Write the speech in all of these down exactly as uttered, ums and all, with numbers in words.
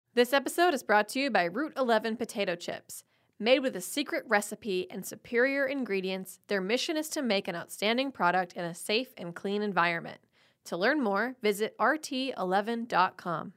This episode is brought to you by Route eleven Potato Chips. Made with a secret recipe and superior ingredients, their mission is to make an outstanding product in a safe and clean environment. To learn more, visit R T eleven dot com.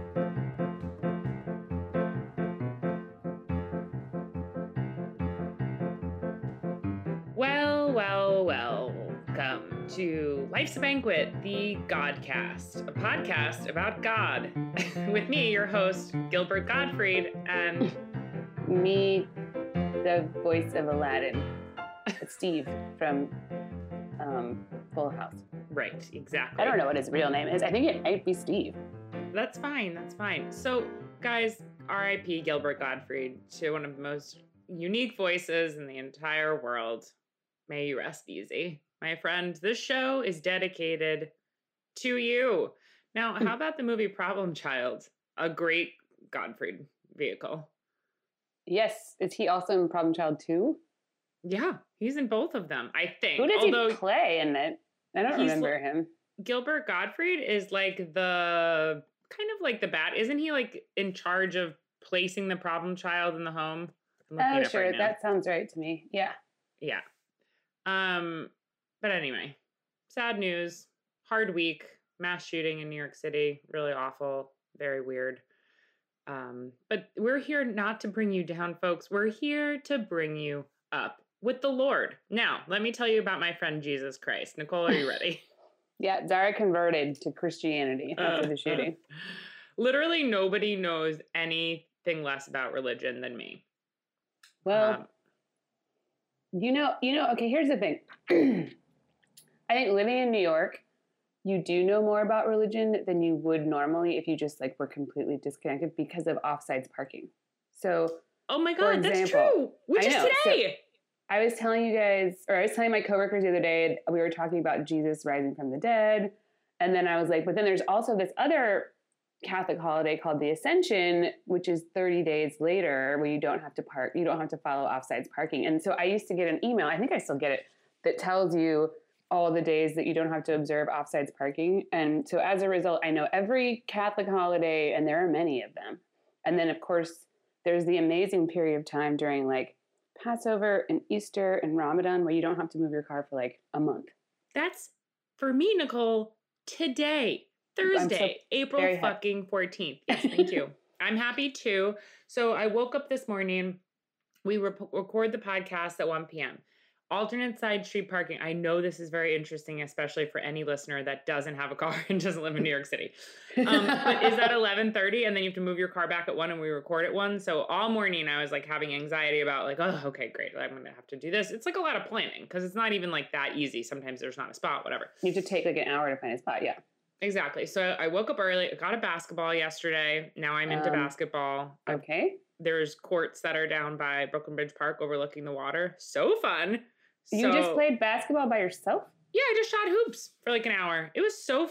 Well, well, welcome to Life's a Banquet, the Godcast, a podcast about God. With me, your host, Gilbert Gottfried, and me, the voice of Aladdin, Steve from um, Full House. Right, exactly. I don't know what his real name is. I think it might be Steve. That's fine, that's fine. So, guys, R I P Gilbert Gottfried to one of the most unique voices in the entire world. May you rest easy. My friend, this show is dedicated to you. Now, how about the movie Problem Child? A great Gottfried vehicle. Yes. Is he also in Problem Child two? Yeah, he's in both of them, I think. Who does Although, he play in it? I don't remember li- him. Gilbert Gottfried is like the, kind of like the bat. Isn't he like in charge of placing the problem child in the home? Oh, sure. Right that sounds right to me. Yeah. Yeah. Um, but anyway, sad news, hard week, mass shooting in New York City, really awful, very weird. Um, but we're here not to bring you down, folks. We're here to bring you up with the Lord. Now, let me tell you about my friend Jesus Christ. Nicole, are you ready? Yeah, Zara converted to Christianity after uh, the shooting. Uh, literally nobody knows anything less about religion than me. Well, um, you know, you know, okay, here's the thing. I think living in New York, you do know more about religion than you would normally if you just like were completely disconnected because of offsides parking. So, oh my God, example, that's true. Which is today. So I was telling you guys, or I was telling my coworkers the other day, we were talking about Jesus rising from the dead. And then I was like, but then there's also this other Catholic holiday called the Ascension, which is thirty days later where you don't have to park, you don't have to follow offsides parking. And so I used to get an email, I think I still get it, that tells you all the days that you don't have to observe offsides parking. And so as a result, I know every Catholic holiday, and there are many of them. And then of course, there's the amazing period of time during like Passover and Easter and Ramadan where you don't have to move your car for like a month. That's, for me, Nicole, today. Thursday, so April fucking fourteenth. Yes, thank you. I'm happy too. So I woke up this morning. We rep- record the podcast at one p.m. Alternate side street parking. I know this is very interesting, especially for any listener that doesn't have a car and doesn't live in New York City. Um, but is at eleven thirty and then you have to move your car back at one and we record at one. So all morning I was like having anxiety about like, oh, okay, great. I'm going to have to do this. It's like a lot of planning because it's not even like that easy. Sometimes there's not a spot, whatever. You have to take like an hour to find a spot. Yeah. Exactly. So I woke up early, got a basketball yesterday. Now I'm into um, basketball. Okay. I, there's courts that are down by Brooklyn Bridge Park overlooking the water. So fun. You so, just played basketball by yourself? Yeah, I just shot hoops for like an hour. It was so,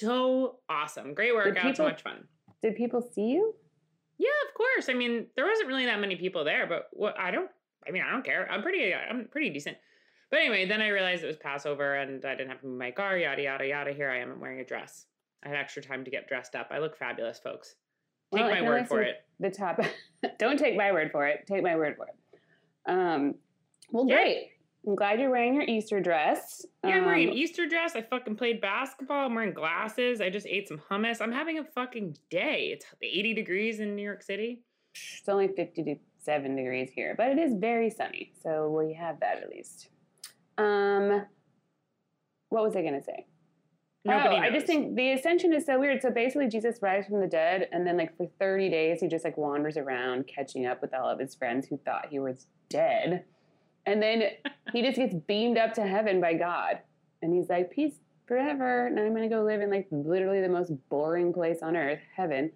so awesome. Great workout, people, so much fun. Did people see you? Yeah, of course. I mean, there wasn't really that many people there, but what I don't, I mean, I don't care. I'm pretty, I'm pretty decent. But anyway, then I realized it was Passover and I didn't have to move my car, yada, yada, yada. Here I am, I'm wearing a dress. I had extra time to get dressed up. I look fabulous, folks. Take well, my word for it. The top. Don't take my word for it. Take my word for it. Um, well, yeah. Great. I'm glad you're wearing your Easter dress. Yeah, I'm um, wearing an Easter dress. I fucking played basketball. I'm wearing glasses. I just ate some hummus. I'm having a fucking day. It's eighty degrees in New York City. It's only fifty-seven degrees here, but it is very sunny. So we have that at least. Um, what was I going to say? Nobody oh, knows. I just think the Ascension is so weird. So basically Jesus rises from the dead, and then like for thirty days, he just like wanders around catching up with all of his friends who thought he was dead. And then he just gets beamed up to heaven by God. And he's like, peace forever. And I'm going to go live in like literally the most boring place on earth, heaven.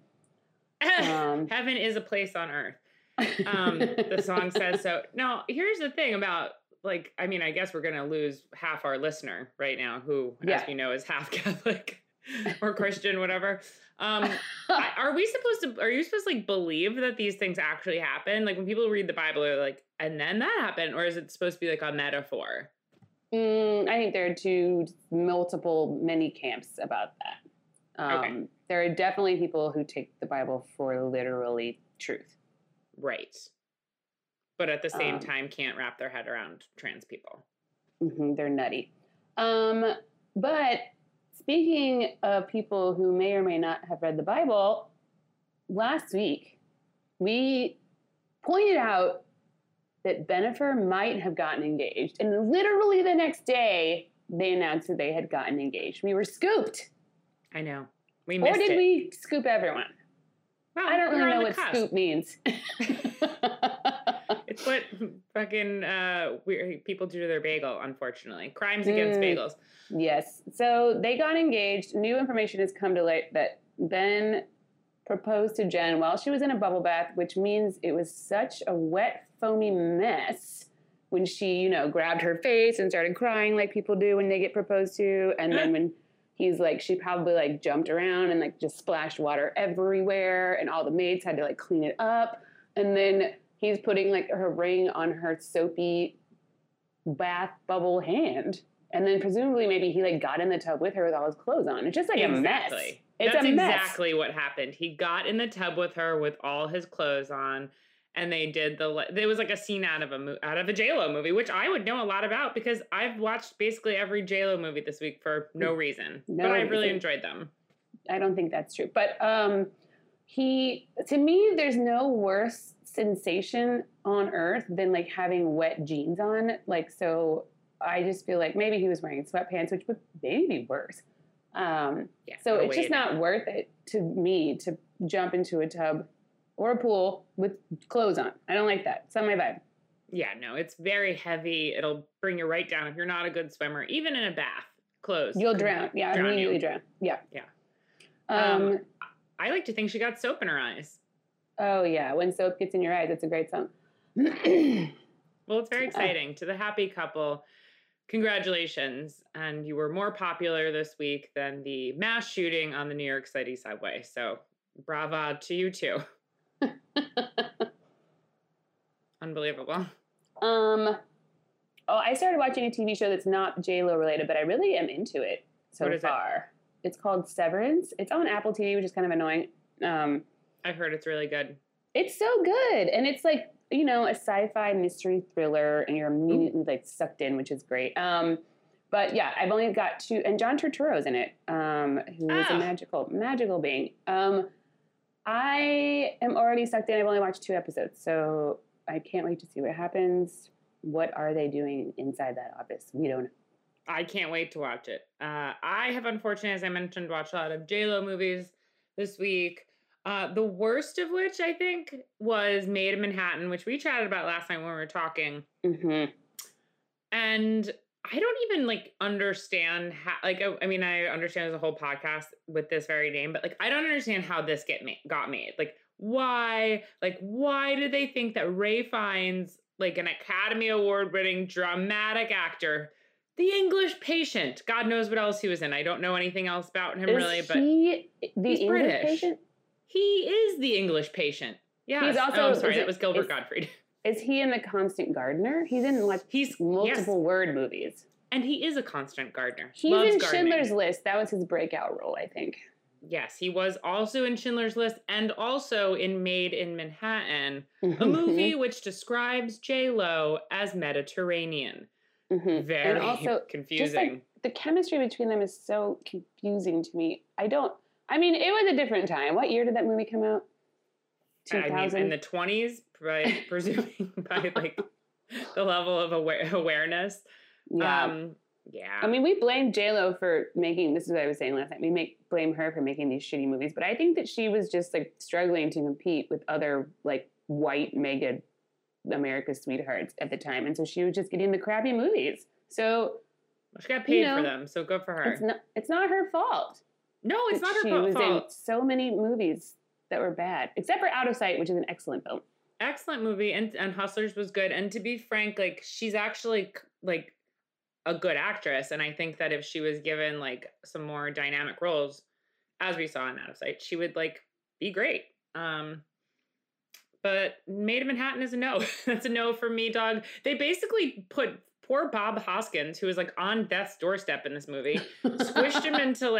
Um, heaven is a place on earth. Um, the song says so. Now, here's the thing about like, I mean, I guess we're going to lose half our listener right now, who, yeah. as we know, is half Catholic or Christian, whatever. Um, I, are we supposed to, are you supposed to like believe that these things actually happen? Like when people read the Bible, they're like, and then that happened, or is it supposed to be like a metaphor? Mm, I think there are two multiple many camps about that. Um, okay. There are definitely people who take the Bible for literally truth. Right. But at the same Um, time, can't wrap their head around trans people. Mm-hmm, they're nutty. Um, but speaking of people who may or may not have read the Bible, last week we pointed out that Bennifer might have gotten engaged. And literally the next day, they announced that they had gotten engaged. We were scooped. I know. We missed it. Or did it. we scoop everyone? Well, I don't really know what cusp. scoop means. It's what fucking uh, weird people do to their bagel, unfortunately. Crimes against mm. bagels. Yes. So they got engaged. New information has come to light that Ben proposed to Jen while she was in a bubble bath, which means it was such a wet, foamy mess when she, you know, grabbed her face and started crying like people do when they get proposed to. And then when he's like, she probably like jumped around and like just splashed water everywhere and all the maids had to like clean it up. And then he's putting like her ring on her soapy bath bubble hand. And then presumably maybe he like got in the tub with her with all his clothes on. It's just like exactly. a mess. It's That's a mess. exactly what happened. He got in the tub with her with all his clothes on, and they did the. It was like a scene out of a out of a J Lo movie, which I would know a lot about because I've watched basically every J Lo movie this week for no reason, no, but I really enjoyed them. I don't think that's true, but um, he to me, there's no worse sensation on earth than like having wet jeans on. Like so, I just feel like maybe he was wearing sweatpants, which would maybe be worse. Um, yeah, so it's just not worth it to me to jump into a tub or a pool with clothes on. I don't like that. It's not my vibe. Yeah, no, it's very heavy. It'll bring you right down if you're not a good swimmer. Even in a bath, clothes. You'll drown. Yeah, drown immediately you. drown. Yeah. Yeah. Um, um, I like to think she got soap in her eyes. Oh, yeah. When soap gets in your eyes, it's a great song. Well, it's very exciting. Uh, to the happy couple, congratulations. And you were more popular this week than the mass shooting on the New York City subway. So brava to you too. Unbelievable. Um, oh, I started watching a T V show that's not J Lo related, but I really am into it so far. It? It's called Severance. It's on Apple T V, which is kind of annoying. Um, I've heard it's really good. It's so good. And it's like, you know, a sci-fi mystery thriller, and you're immediately like sucked in, which is great. Um, but yeah, I've only got two, and John Turturro's in it, um, who is oh. a magical, magical being. Um, I am already sucked in. I've only watched two episodes, so I can't wait to see what happens. What are they doing inside that office? We don't know. I can't wait to watch it. Uh, I have, unfortunately, as I mentioned, watched a lot of J Lo movies this week. Uh, the worst of which, I think, was Maid in Manhattan, which we chatted about last night when we were talking. Mm-hmm. And I don't even, like, understand how, like, I, I mean, I understand there's a whole podcast with this very name, but, like, I don't understand how this get ma- got made. Like, why, like, why did they think that Ralph Fiennes, like, an Academy Award-winning dramatic actor, The English Patient, God knows what else he was in. I don't know anything else about him, is really, but he the he's English British. Patient? He is the English Patient. Yeah. He's also, oh, I'm sorry, it, that was Gilbert is, Gottfried. Is he in The Constant Gardener? He's in like he's multiple yes. word movies. And he is a constant gardener. He's Loves in gardening. Schindler's List. That was his breakout role, I think. Yes, he was also in Schindler's List and also in Maid in Manhattan, a movie which describes J-Lo as Mediterranean. Mm-hmm. Very and also, confusing. Just like, the chemistry between them is so confusing to me. I don't, I mean, it was a different time. What year did that movie come out? two thousand? I mean, in the twenties, by presuming by like the level of aware- awareness. Yeah. Um, yeah. I mean, we blame J-Lo for making, this is what I was saying last night, we make blame her for making these shitty movies, but I think that she was just like struggling to compete with other like white mega America's sweethearts at the time, and so she was just getting the crappy movies. So she got paid you know, for them, so good for her. It's not, it's not her fault. No, it's not her she fault. She was in so many movies that were bad, except for Out of Sight, which is an excellent film. Excellent movie, and and Hustlers was good. And to be frank, like she's actually like a good actress, and I think that if she was given like some more dynamic roles, as we saw in Out of Sight, she would like be great. Um, but Maid in Manhattan is a no. That's a no for me, dog. They basically put poor Bob Hoskins, who was like on death's doorstep in this movie, squished him into like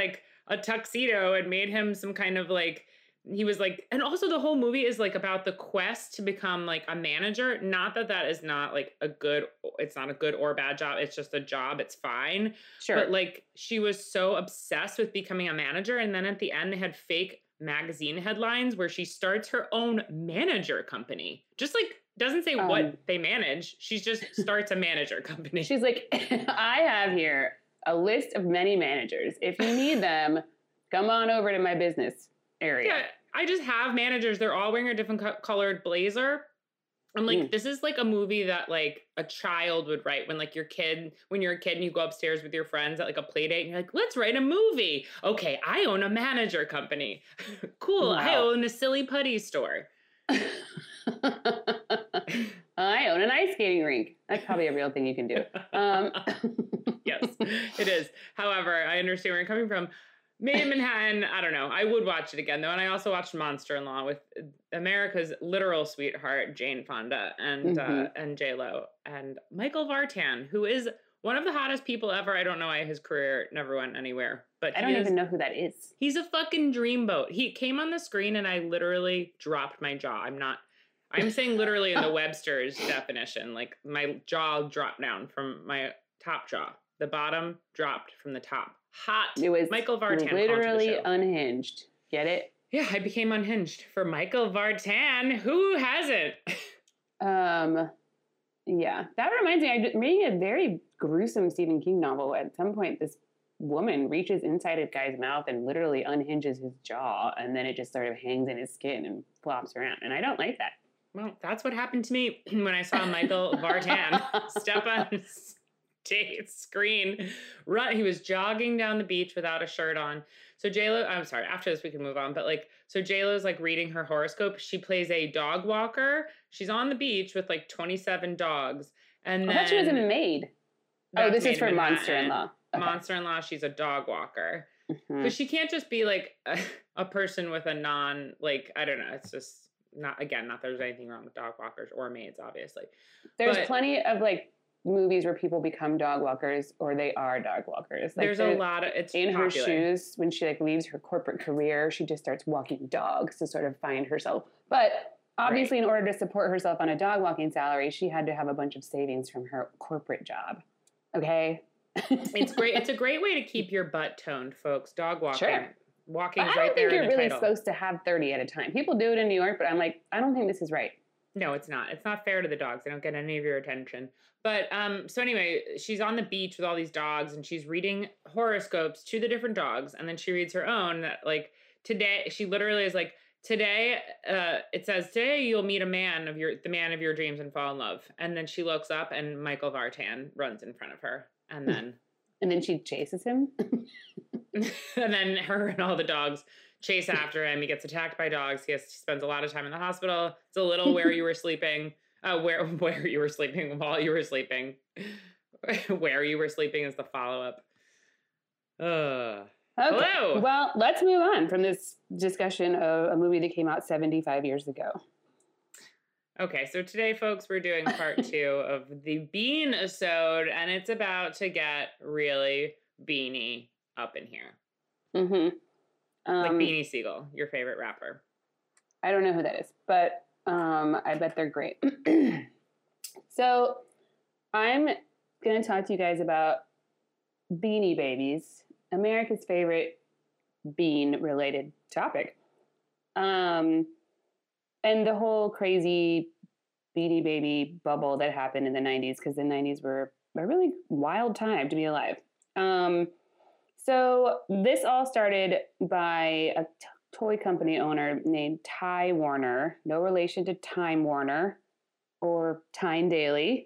a tuxedo and made him some kind of like, he was like, and also the whole movie is like about the quest to become like a manager. Not that that is not like a good, it's not a good or bad job. It's just a job. It's fine. Sure. But like she was so obsessed with becoming a manager. And then at the end they had fake magazine headlines where she starts her own manager company. Just like doesn't say um, what they manage. She just starts a manager company. She's like, I have here a list of many managers. If you need them, come on over to my business area. Yeah, I just have managers. They're all wearing a different co- colored blazer. I'm like, mm. this is like a movie that like a child would write when like your kid, when you're a kid and you go upstairs with your friends at like a play date and you're like, let's write a movie. Okay, I own a manager company. Cool. Wow. I own a silly putty store. I own an ice skating rink. That's probably a real thing you can do. Um. Yes, it is. However, I understand where you're coming from. Made in Manhattan, I don't know. I would watch it again, though. And I also watched Monster-in-Law with America's literal sweetheart, Jane Fonda, and mm-hmm. uh, and J-Lo, and Michael Vartan, who is one of the hottest people ever. I don't know why his career never went anywhere. But I don't is, even know who that is. He's a fucking dreamboat. He came on the screen, and I literally dropped my jaw. I'm not... I'm saying literally in the Webster's definition. Like, my jaw dropped down from my top jaw. The bottom dropped from the top. Hot. It was Michael Vartan. Literally unhinged. Get it? Yeah, I became unhinged for Michael Vartan. Who hasn't? um, yeah, that reminds me. I'm reading a very gruesome Stephen King novel. At some point, this woman reaches inside a guy's mouth and literally unhinges his jaw, and then it just sort of hangs in his skin and flops around. And I don't like that. Well, that's what happened to me when I saw Michael Vartan step on Date's screen. Run. He was jogging down the beach without a shirt on. So J-Lo, I'm sorry, after this we can move on. But like, so J-Lo's like reading her horoscope. She plays a dog walker. She's on the beach with like twenty-seven dogs. And I then, thought she was in Maid. Oh, this is for Monster-in-Law. Okay. Monster-in-Law, she's a dog walker. Mm-hmm. Because she can't just be like a, a person with a non, like, I don't know. It's just not, again, not that there's anything wrong with dog walkers or maids, obviously. There's but, plenty of like, movies where people become dog walkers or they are dog walkers. Like there's the, a lot of it's in popular. Her shoes when she like leaves her corporate career, she just starts walking dogs to sort of find herself. But obviously, right. in order to support herself on a dog walking salary, she had to have a bunch of savings from her corporate job. Okay, it's great. It's a great way to keep your butt toned, folks. Dog walking. Sure. Walking is right there. I don't think you're really title. supposed to have thirty at a time. People do it in New York, but I'm like, I don't think this is right. No, it's not. It's not fair to the dogs. They don't get any of your attention. But um, so anyway, she's on the beach with all these dogs and she's reading horoscopes to the different dogs. And then she reads her own that like today, she literally is like, today, uh, it says, today you'll meet a man of your, the man of your dreams and fall in love. And then she looks up and Michael Vartan runs in front of her. And then. And then she chases him. And then her and all the dogs chase after him. He gets attacked by dogs. He, has, he spends a lot of time in the hospital. It's a little where you were sleeping. Uh, where where you were sleeping while you were sleeping. Where you were sleeping is the follow-up. Uh, okay. Hello. Well, let's move on from this discussion of a movie that came out seventy-five years ago. Okay, so today, folks, we're doing part two of the Bean-isode, and it's about to get really beanie up in here. Mm-hmm. Um, like Beanie Siegel, your favorite rapper. I don't know who that is, but um, I bet they're great. So I'm going to talk to you guys about Beanie Babies, America's favorite bean-related topic. Um, and the whole crazy Beanie Baby bubble that happened in the nineties, because the nineties were a really wild time to be alive. Um, so this all started by a t- toy company owner named Ty Warner, no relation to Time Warner or Tyne Daly.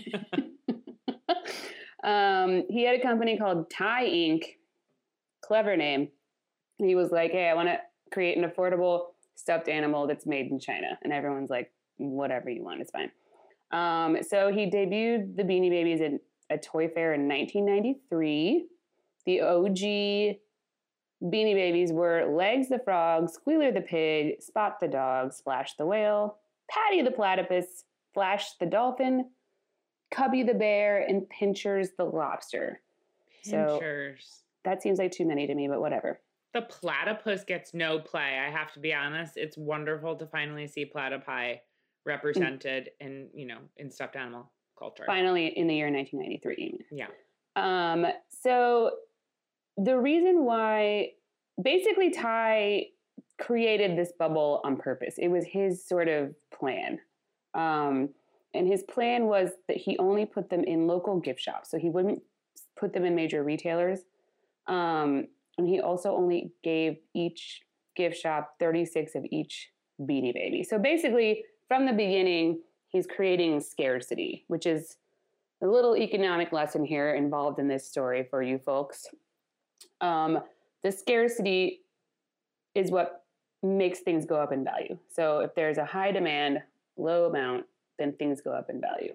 um, he had a company called Ty Incorporated. Clever name. He was like, hey, I want to create an affordable stuffed animal that's made in China. And everyone's like, whatever you want, it's fine. Um, so he debuted the Beanie Babies at a toy fair in nineteen ninety-three. The O G Beanie Babies were Legs the Frog, Squealer the Pig, Spot the Dog, Splash the Whale, Patty the Platypus, Flash the Dolphin, Cubby the Bear, and Pinchers the Lobster. Pinchers. that seems like too many to me, but whatever. The platypus gets no play. I have to be honest. It's wonderful to finally see platypi represented mm. in, you know, in stuffed animal culture. Finally, in the year nineteen ninety-three. Yeah. Um, so the reason why, basically Ty created this bubble on purpose. It was his sort of plan. Um, and his plan was that he only put them in local gift shops. So he wouldn't put them in major retailers. Um, and he also only gave each gift shop thirty-six of each Beanie Baby. So basically, from the beginning, he's creating scarcity, which is a little economic lesson here involved in this story for you folks. Um, the scarcity is what makes things go up in value. So if there's a high demand, low amount, then things go up in value.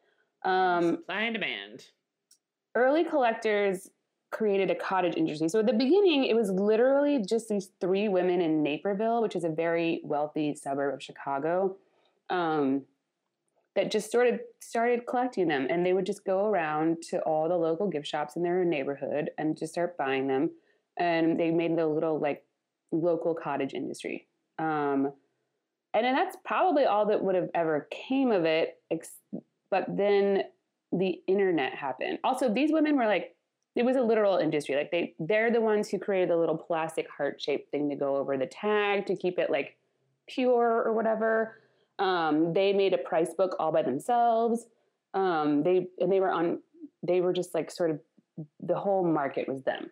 Um, Supply and demand. Early collectors created a cottage industry. So at the beginning, it was literally just these three women in Naperville, which is a very wealthy suburb of Chicago, um, that just sort of started collecting them. And they would just go around to all the local gift shops in their neighborhood and just start buying them. And they made a little like local cottage industry. Um, and then that's probably all that would have ever came of it. Ex- but then the internet happened. Also, these women were like, it was a literal industry. Like they, they're the ones who created the little plastic heart-shaped thing to go over the tag to keep it like pure or whatever. Um, they made a price book all by themselves. Um, they and they were on. They were just like sort of the whole market was them.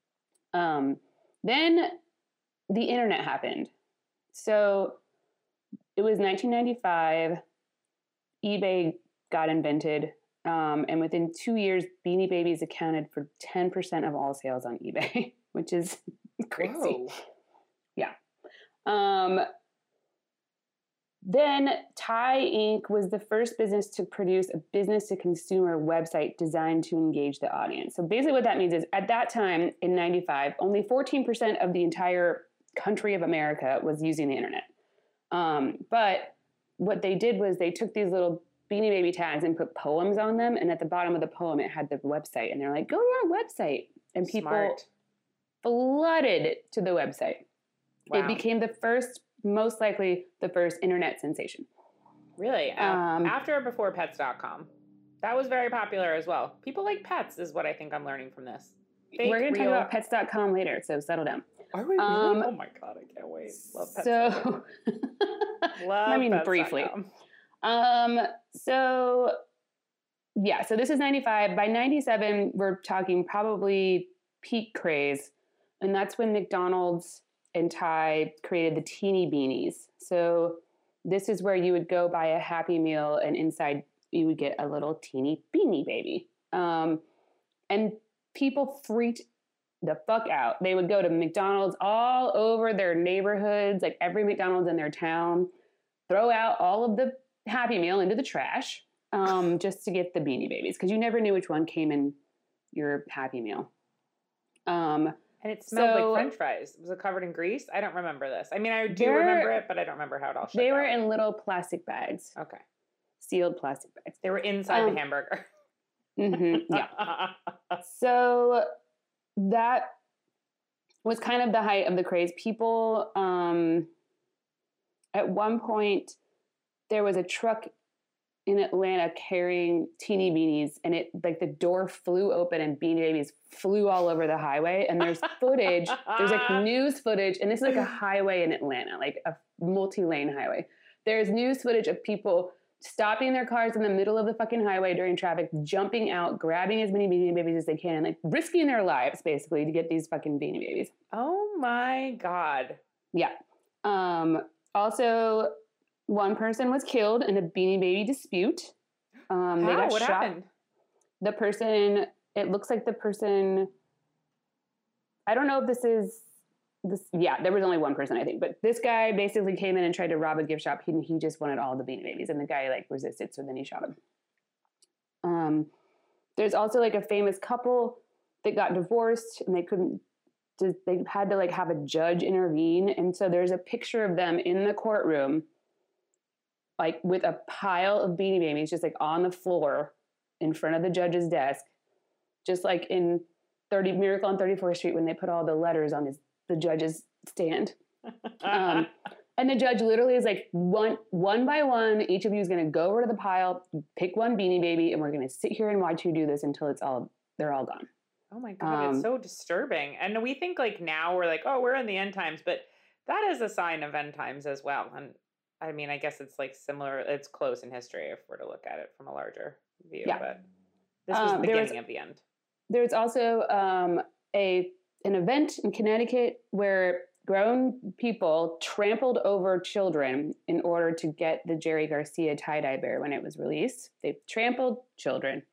Um, then the internet happened. So it was nineteen ninety-five. eBay got invented. Um, and within two years, Beanie Babies accounted for ten percent of all sales on eBay, which is crazy. Whoa. Yeah. Um, then Ty Incorporated was the first business to produce a business-to-consumer website designed to engage the audience. So basically what that means is at that time in ninety-five, only fourteen percent of the entire country of America was using the internet. Um, but what they did was they took these little Beanie Baby tags and put poems on them. And at the bottom of the poem, it had the website. And they're like, go to our website. And people Smart. flooded to the website. Wow. It became the first, most likely the first internet sensation. Really? Um, After or before pets dot com? That was very popular as well. People like pets is what I think I'm learning from this. Fake, We're going to talk real... about pets dot com later, so settle down. Are we really? Um, oh my God, I can't wait. Love pets. So, Love I mean, pets. briefly. Um, so yeah, so this is ninety-five. By ninety-seven, we're talking probably peak craze. And that's when McDonald's and Ty created the teeny beanies. So this is where you would go buy a Happy Meal and inside you would get a little teeny Beanie Baby. Um, and people freaked the fuck out. They would go to McDonald's all over their neighborhoods, like every McDonald's in their town, throw out all of the Happy Meal into the trash um, just to get the Beanie Babies because you never knew which one came in your Happy Meal. Um, and it smelled so, like French fries. Was it covered in grease? I don't remember this. I mean, I do remember it, but I don't remember how it all shut They were out. in little plastic bags. Okay. Sealed plastic bags. They were inside um, the hamburger. Mm-hmm, yeah. So that was kind of the height of the craze. People, um, at one point, there was a truck in Atlanta carrying teeny beanies, and it like the door flew open and Beanie Babies flew all over the highway. And there's footage, there's like news footage, and this is like a highway in Atlanta, like a multi-lane highway. There's news footage of people stopping their cars in the middle of the fucking highway during traffic, jumping out, grabbing as many Beanie Babies as they can, and like risking their lives basically to get these fucking Beanie Babies. Oh my God. Yeah. Um, also, one person was killed in a Beanie Baby dispute. Um, How? they got what shot. happened? The person, it looks like the person, I don't know if this is, this. yeah, there was only one person, I think. But this guy basically came in and tried to rob a gift shop. He, he just wanted all the Beanie Babies. And the guy, like, resisted, so then he shot him. Um, there's also, like, a famous couple that got divorced, and they couldn't, they had to, like, have a judge intervene. And so there's a picture of them in the courtroom, like with a pile of Beanie Babies just like on the floor in front of the judge's desk, just like in thirty Miracle on thirty-fourth Street when they put all the letters on his the judge's stand. Um, and the judge literally is like, one one by one, each of you is going to go over to the pile, pick one Beanie Baby, and we're going to sit here and watch you do this until it's all they're all gone. Oh my God, um, it's so disturbing. And we think like now we're like, oh, we're in the end times, but that is a sign of end times as well. And I mean, I guess it's like similar, it's close in history if we're to look at it from a larger view, yeah. but this was um, the beginning was, of the end. There's also um, a an event in Connecticut where grown people trampled over children in order to get the Jerry Garcia tie-dye bear when it was released. They trampled children.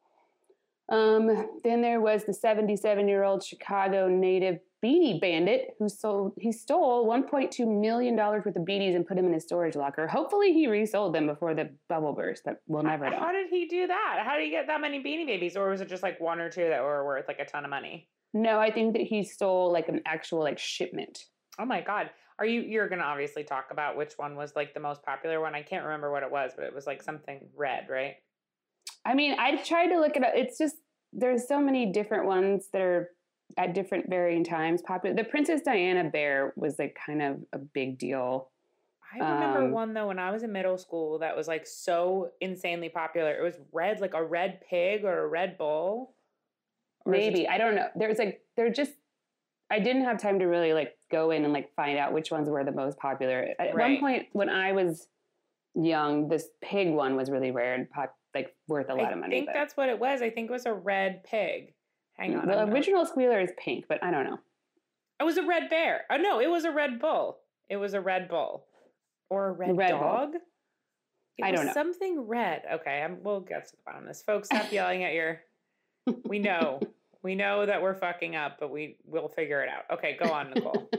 Um, then there was the seventy-seven-year-old Chicago native Beanie Bandit who sold, he stole one point two million dollars worth of beanies and put them in his storage locker. Hopefully he resold them before the bubble burst, but we'll never know. How did he do that? How did he get that many Beanie Babies? Or was it just like one or two that were worth like a ton of money? No, I think that he stole like an actual like shipment. Oh my God. Are you, you're going to obviously talk about which one was like the most popular one. I can't remember what it was, but it was like something red, right? I mean, I tried to look it up. It's just, there's so many different ones that are at different varying times popular. The Princess Diana bear was like kind of a big deal. I remember um, one though when I was in middle school that was like so insanely popular. It was red, like a red pig or a red bull. Maybe. It- I don't know. There's like, they're just, I didn't have time to really like go in and like find out which ones were the most popular. At right. one point when I was young, this pig one was really rare and pop, like worth a lot I of money. I think but. that's what it was. I think it was a red pig. Hang on. The I'm original not... squealer is pink, but I don't know. It was a red bear. Oh no, it was a red bull. It was a red bull. Or a red, red dog? Bull. It I was don't know. Something red. Okay, I'm, we'll get to the bottom of this. Folks, stop yelling at your... We know. We know that we're fucking up, but we will figure it out. Okay, go on, Nicole.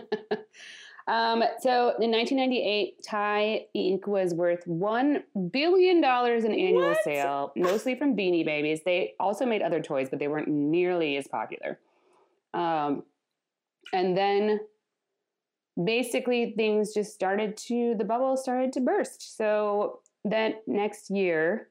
um, so in nineteen ninety-eight, Ty Incorporated was worth one billion dollars in annual What? sale, mostly from Beanie Babies. They also made other toys, but they weren't nearly as popular. Um, and then basically things just started to, the bubble started to burst. So that next year,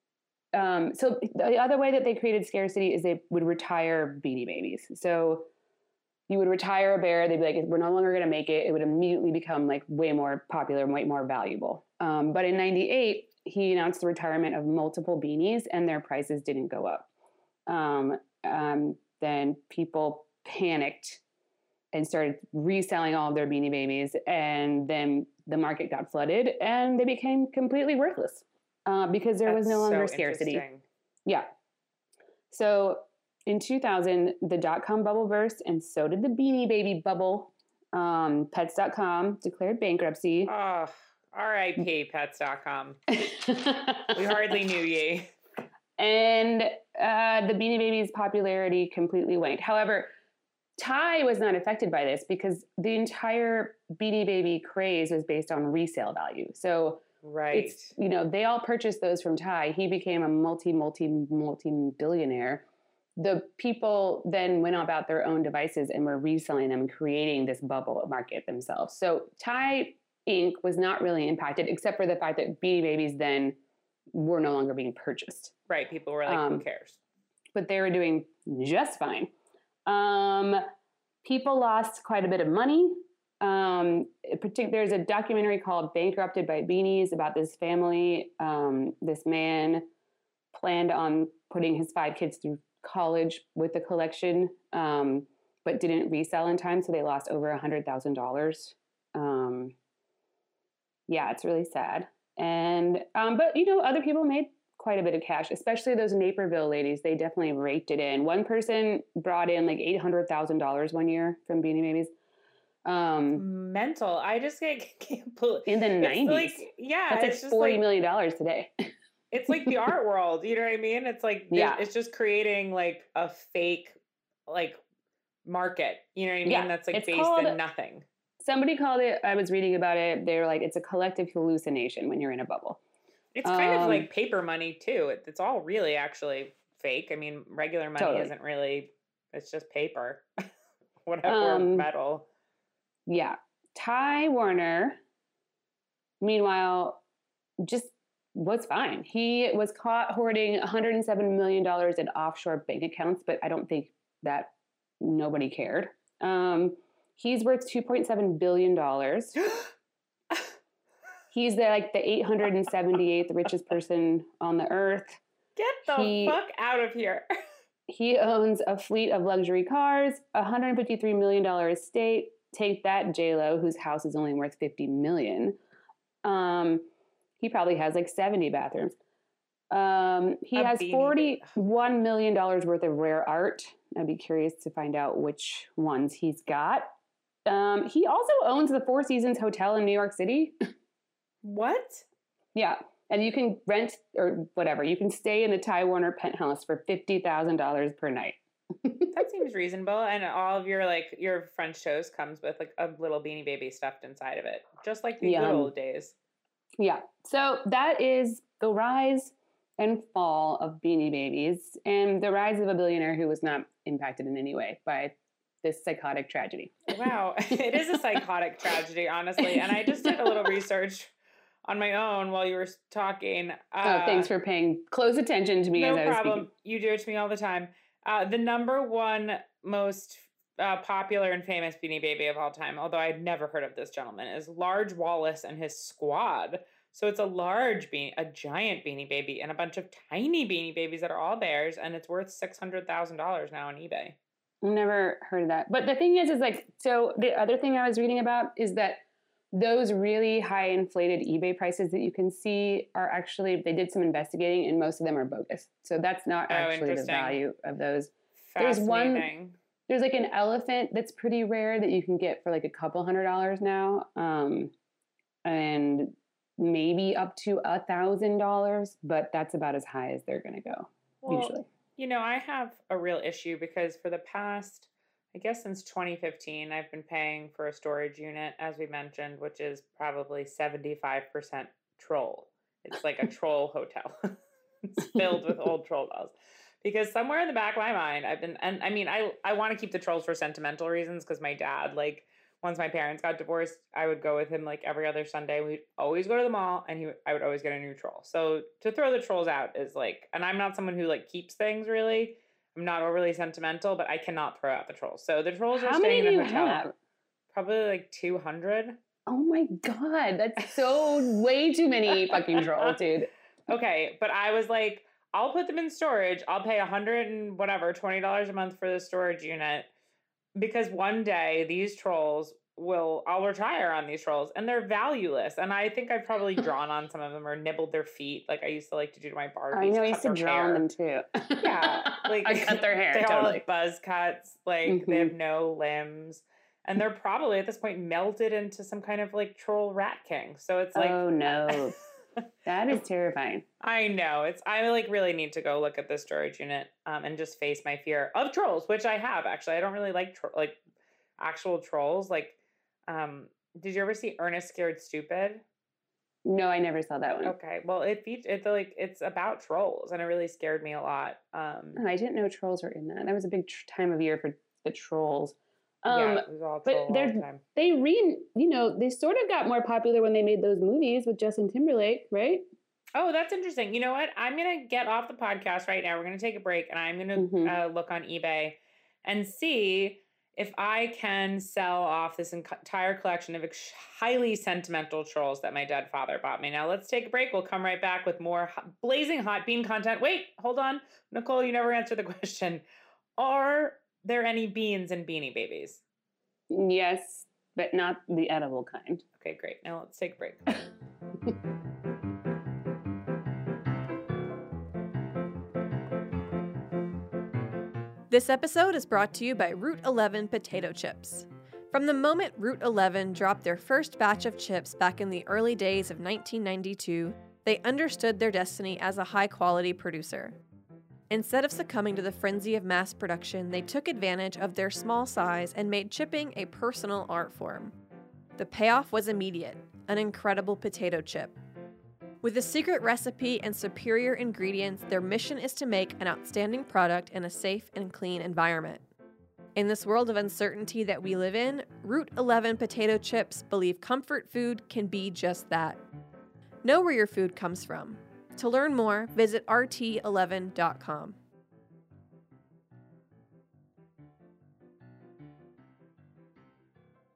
um, so the other way that they created scarcity is they would retire Beanie Babies. So you would retire a bear, they'd be like, we're no longer going to make it. It would immediately become like way more popular and way more valuable. Um, but in ninety-eight, he announced the retirement of multiple beanies and their prices didn't go up. Um, um, then people panicked and started reselling all of their Beanie Babies. And then the market got flooded and they became completely worthless uh, because there That's was no longer so scarcity. Yeah. So in two thousand, the dot-com bubble burst, and so did the Beanie Baby bubble. Um, Pets dot com declared bankruptcy. Oh, R I P Pets dot com. We hardly knew ye. And uh, the Beanie Babies' popularity completely waned. However, Ty was not affected by this because the entire Beanie Baby craze was based on resale value. So right. it's, you know, they all purchased those from Ty. He became a multi, multi, multi-billionaire. The people then went about their own devices and were reselling them and creating this bubble market themselves. So Ty Incorporated was not really impacted, except for the fact that Beanie Babies then were no longer being purchased. Right. People were like, um, who cares? But they were doing just fine. Um, people lost quite a bit of money. Um, partic- there's a documentary called Bankrupted by Beanies about this family. Um, this man planned on putting his five kids through college with the collection, um, but didn't resell in time, so they lost over a hundred thousand dollars. Um, yeah, it's really sad. And um, but you know, other people made quite a bit of cash, especially those Naperville ladies. They definitely raked it in. One person brought in like eight hundred thousand dollars one year from Beanie Babies. Um, Mental. I just can't, can't pull in the nineties. Like, yeah, that's like it's just forty like, million dollars today. It's like the art world, you know what I mean? It's like, yeah. it's just creating like a fake, like market, you know what I mean? Yeah. That's like It's based called, in nothing. Somebody called it, I was reading about it, they were like, it's a collective hallucination when you're in a bubble. It's kind um, of like paper money too. It, it's all really actually fake. I mean, regular money totally. isn't really, it's just paper, whatever, um, metal. Yeah. Ty Warner, meanwhile, just was fine. He was caught hoarding one hundred seven million dollars in offshore bank accounts, but I don't think that nobody cared. Um, he's worth two point seven billion dollars. He's the, like the eight hundred seventy-eighth richest person on the earth. Get the he, fuck out of here. He owns a fleet of luxury cars, a one hundred fifty-three million dollars estate. Take that, J-Lo, whose house is only worth fifty million dollars. Um, he probably has like seventy bathrooms. Um, he a has forty-one million dollars worth of rare art. I'd be curious to find out which ones he's got. Um, he also owns the Four Seasons Hotel in New York City. What? Yeah. And you can rent or whatever. You can stay in the Ty Warner penthouse for fifty thousand dollars per night. That seems reasonable. And all of your like your French toast comes with like a little Beanie Baby stuffed inside of it. Just like the Yum. Good old days. Yeah. So that is the rise and fall of Beanie Babies and the rise of a billionaire who was not impacted in any way by this psychotic tragedy. Wow. It is a psychotic tragedy, honestly. And I just did a little research on my own while you were talking. Uh, oh, thanks for paying close attention to me. No as I was problem. Speaking. You do it to me all the time. Uh, the number one most uh, popular and famous Beanie Baby of all time, although I'd never heard of this gentleman, is Large Wallace and his squad. So it's a large beanie, a giant Beanie Baby, and a bunch of tiny Beanie Babies that are all bears, and it's worth six hundred thousand dollars now on eBay. I've never heard of that. But the thing is, is like, so the other thing I was reading about is that those really high inflated eBay prices that you can see are actually, they did some investigating and most of them are bogus. So that's not oh, actually the value of those. There's one, there's like an elephant that's pretty rare that you can get for like a couple hundred dollars now. Um, and maybe up to a thousand dollars, but that's about as high as they're going to go well, usually. You know, I have a real issue because for the past, I guess since twenty fifteen, I've been paying for a storage unit, as we mentioned, which is probably seventy-five percent troll. It's like a troll hotel. It's filled with old troll dolls. Because somewhere in the back of my mind, I've been, and I mean, I, I want to keep the trolls for sentimental reasons because my dad, like, once my parents got divorced, I would go with him like every other Sunday. We'd always go to the mall and he, I would always get a new troll. So to throw the trolls out is like, and I'm not someone who like keeps things really. I'm not overly sentimental, but I cannot throw out the trolls. So the trolls are How staying many in a do you hotel. have? Probably like two hundred. Oh my God. That's so way too many fucking trolls, dude. Okay. But I was like, I'll put them in storage. I'll pay a hundred and whatever, twenty dollars a month for the storage unit. Because one day these trolls will, I'll retire on these trolls and they're valueless. And I think I've probably drawn on some of them or nibbled their feet. Like I used to like to do to my Barbies. I know, I used to draw on them too. Yeah. Like I cut their hair. They totally. all have buzz cuts. Like mm-hmm. They have no limbs. And they're probably at this point melted into some kind of like troll rat king. So it's like, oh no. That is terrifying. I know. It's I like really need to go look at this storage unit um, and just face my fear of trolls, which I have actually. I don't really like tro- like actual trolls. Like, um, did you ever see Ernest Scared Stupid? No, I never saw that one. Okay, well, it it's like it's about trolls, and it really scared me a lot. Um, oh, I didn't know trolls were in that. That was a big tr- time of year for the trolls. Um, yeah, it was all troll but all the time. They re, you know, they sort of got more popular when they made those movies with Justin Timberlake, right? Oh, that's interesting. You know what? I'm going to get off the podcast right now. We're going to take a break, and I'm going to mm-hmm. uh, look on eBay and see if I can sell off this entire collection of highly sentimental trolls that my dead father bought me. Now, let's take a break. We'll come right back with more hot, blazing hot bean content. Wait, hold on. Nicole, you never answered the question. Are there any beans in Beanie Babies? Yes, but not the edible kind. Okay, great. Now let's take a break. This episode is brought to you by Route eleven Potato Chips. From the moment Route eleven dropped their first batch of chips back in the early days of nineteen ninety-two, they understood their destiny as a high-quality producer. Instead of succumbing to the frenzy of mass production, they took advantage of their small size and made chipping a personal art form. The payoff was immediate, an incredible potato chip. With a secret recipe and superior ingredients, their mission is to make an outstanding product in a safe and clean environment. In this world of uncertainty that we live in, Route eleven Potato Chips believe comfort food can be just that. Know where your food comes from. To learn more, visit R T eleven dot com.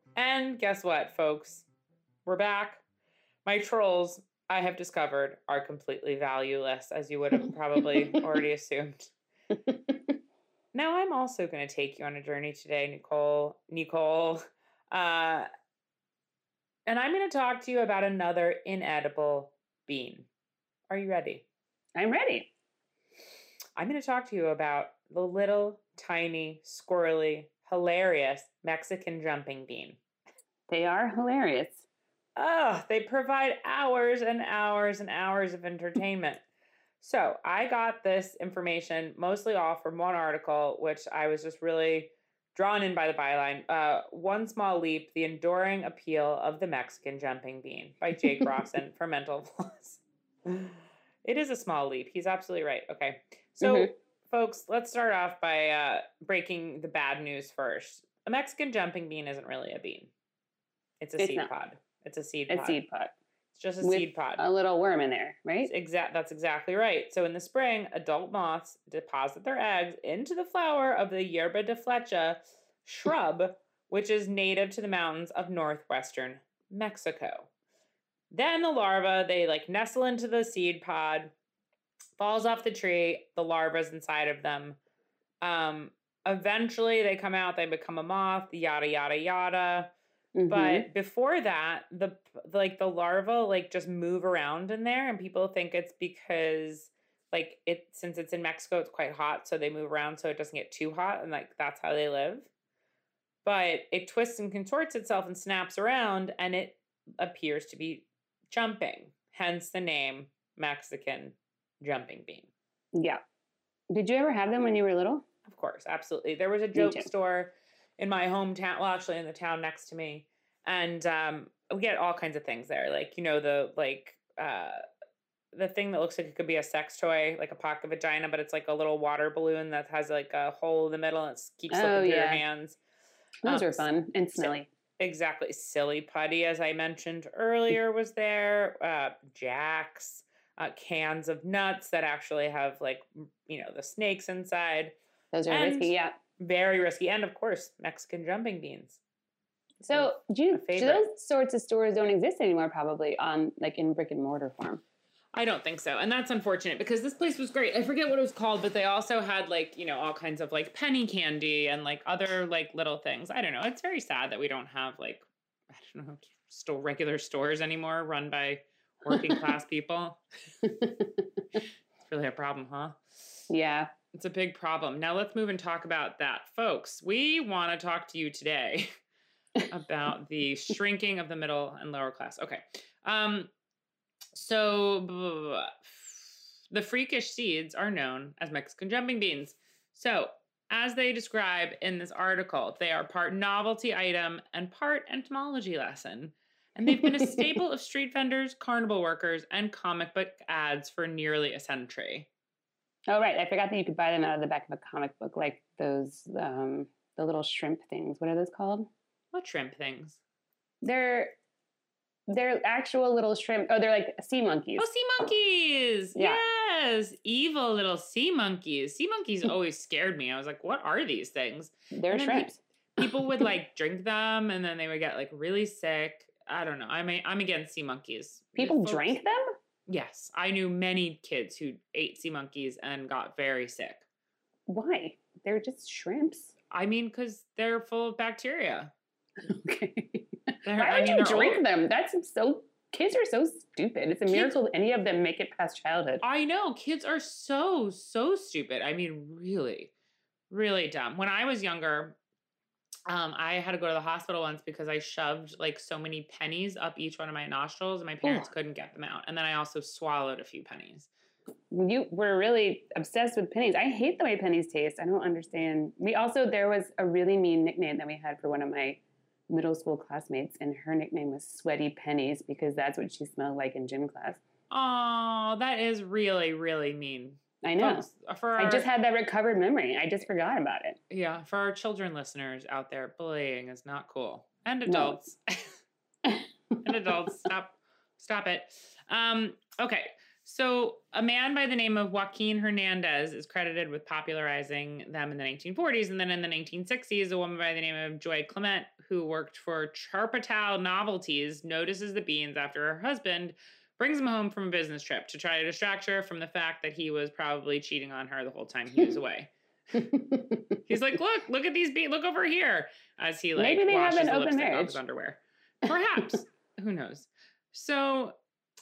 And guess what, folks? We're back. My trolls, I have discovered, are completely valueless, as you would have probably already assumed. Now, I'm also going to take you on a journey today, Nicole. Nicole. Uh, and I'm going to talk to you about another inedible bean. Are you ready? I'm ready. I'm going to talk to you about the little, tiny, squirrely, hilarious Mexican jumping bean. They are hilarious. Oh, they provide hours and hours and hours of entertainment. So I got this information mostly all from one article, which I was just really drawn in by the byline. Uh, One Small Leap, The Enduring Appeal of the Mexican Jumping Bean by Jake Rawson for Mental Floss. It is a small leap. He's absolutely right. Okay. So, mm-hmm. folks, let's start off by uh, breaking the bad news first. A Mexican jumping bean isn't really a bean. It's a it's seed not. pod. It's a seed a pod. A seed pod. It's just a With seed pod. A little worm in there, right? Exact. That's exactly right. So in the spring, adult moths deposit their eggs into the flower of the Yerba de Flecha shrub, which is native to the mountains of northwestern Mexico. Then the larva, they like nestle into the seed pod, falls off the tree, the larva's inside of them. Um, eventually they come out, they become a moth, yada, yada, yada. Mm-hmm. But before that, the like the larvae like just move around in there, and people think it's because like it since it's in Mexico, it's quite hot, so they move around so it doesn't get too hot, and like that's how they live. But it twists and contorts itself and snaps around, and it appears to be jumping. Hence the name Mexican jumping bean. Yeah. Did you ever have them when you were little? Of course, absolutely. There was a joke store in my hometown, well, actually in the town next to me. And um, we get all kinds of things there. Like, you know, the, like, uh, the thing that looks like it could be a sex toy, like a pocket vagina, but it's like a little water balloon that has like a hole in the middle and it keeps slipping oh, through yeah. your hands. Those um, are fun and smelly. Exactly. Silly putty, as I mentioned earlier, was there. Uh, Jacks, uh, cans of nuts that actually have like, you know, the snakes inside. Those are and, risky, yeah. Very risky. And of course, Mexican jumping beans. So do, you, do those sorts of stores don't exist anymore probably on like in brick and mortar form? I don't think so. And that's unfortunate because this place was great. I forget what it was called, but they also had like, you know, all kinds of like penny candy and like other like little things. I don't know. It's very sad that we don't have like, I don't know, still regular stores anymore run by working class people. It's really a problem, huh? Yeah. It's a big problem. Now let's move and talk about that. Folks, we want to talk to you today about the shrinking of the middle and lower class. Okay. Um, so blah, blah, blah. The freakish seeds are known as Mexican jumping beans. So as they describe in this article, they are part novelty item and part entomology lesson. And they've been a staple of street vendors, carnival workers, and comic book ads for nearly a century. Oh, right. I forgot that you could buy them out of the back of a comic book, like those, um, the little shrimp things. What are those called? What shrimp things? They're, they're actual little shrimp. Oh, they're like sea monkeys. Oh, sea monkeys. Yeah. Yes. Evil little sea monkeys. Sea monkeys always scared me. I was like, what are these things? They're shrimps. They, people would like drink them and then they would get like really sick. I don't know. I'm, a, I'm against sea monkeys. People folks, drank them? Yes, I knew many kids who ate sea monkeys and got very sick. Why? They're just shrimps. I mean, because they're full of bacteria. Okay. They're, Why would I mean, you drink old. them? That's so... Kids are so stupid. It's a miracle kids, any of them make it past childhood. I know. Kids are so, so stupid. I mean, really, really dumb. When I was younger... Um, I had to go to the hospital once because I shoved like so many pennies up each one of my nostrils and my parents yeah. couldn't get them out. And then I also swallowed a few pennies. You were really obsessed with pennies. I hate the way pennies taste. I don't understand. We also, there was a really mean nickname that we had for one of my middle school classmates, and her nickname was Sweaty Pennies because that's what she smelled like in gym class. Oh, that is really, really mean. I know. Folks, for our, I just had that recovered memory. I just forgot about it. Yeah. For our children listeners out there, bullying is not cool. And adults. No. And adults, stop, stop it. Um, okay. So a man by the name of Joaquin Hernandez is credited with popularizing them in the nineteen forties. And then in the nineteen sixties, a woman by the name of Joy Clement, who worked for Charpatal Novelties, notices the beans after her husband brings him home from a business trip to try to distract her from the fact that he was probably cheating on her the whole time he was away. He's like, look, look at these beans. Look over here. As he like Maybe they washes have an the open lipstick marriage. off his underwear. Perhaps. Who knows? So,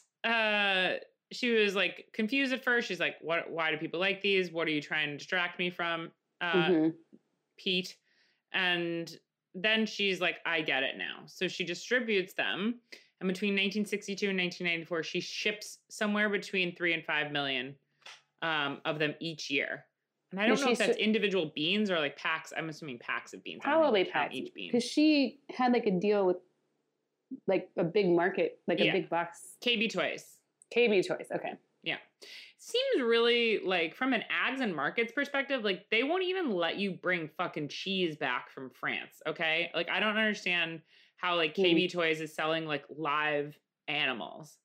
uh... she was like confused at first. She's like, "What? Why do people like these? What are you trying to distract me from, uh, mm-hmm. Pete?" And then she's like, "I get it now." So she distributes them, and between nineteen sixty-two and nineteen ninety-four, she ships somewhere between three and five million um, of them each year. And I don't and know if that's individual beans or like packs. I'm assuming packs of beans. Probably packs each bean because she had like a deal with like a big market, like yeah. a big box. K B Toys. K B Toys, okay. Yeah. Seems really, like, from an ads and markets perspective, like, they won't even let you bring fucking cheese back from France, okay? Like, I don't understand how, like, K B mm. Toys is selling, like, live animals.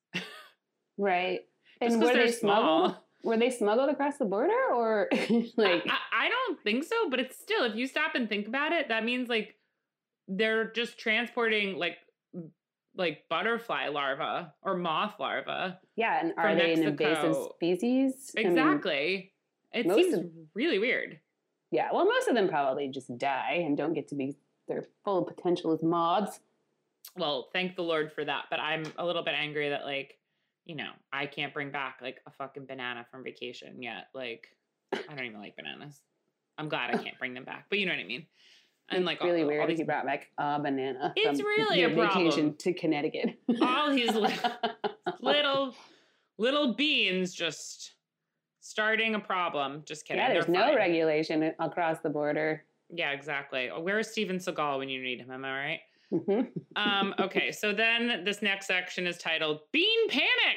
Right. And were they smuggled? Were they smuggled across the border, or, like... I, I don't think so, but it's still, if you stop and think about it, that means, like, they're just transporting, like, like butterfly larva or moth larva. Yeah, and are they Mexico. An invasive species? Exactly. I mean, it seems of, really weird. Yeah, well, most of them probably just die and don't get to be their full potential as moths. Well, thank the Lord for that, but I'm a little bit angry that, like, you know, I can't bring back, like, a fucking banana from vacation yet. Like, I don't even like bananas. I'm glad I can't bring them back, but you know what I mean? And like really all, weird. All these, he brought back a banana. It's from really your a problem. Vacation to Connecticut. All these li- little little beans just starting a problem. Just kidding. Yeah, there's They're no fine. regulation across the border. Yeah, exactly. Where is Steven Seagal when you need him? Am I right? Mm-hmm. um, okay, so then this next section is titled "Bean Panic."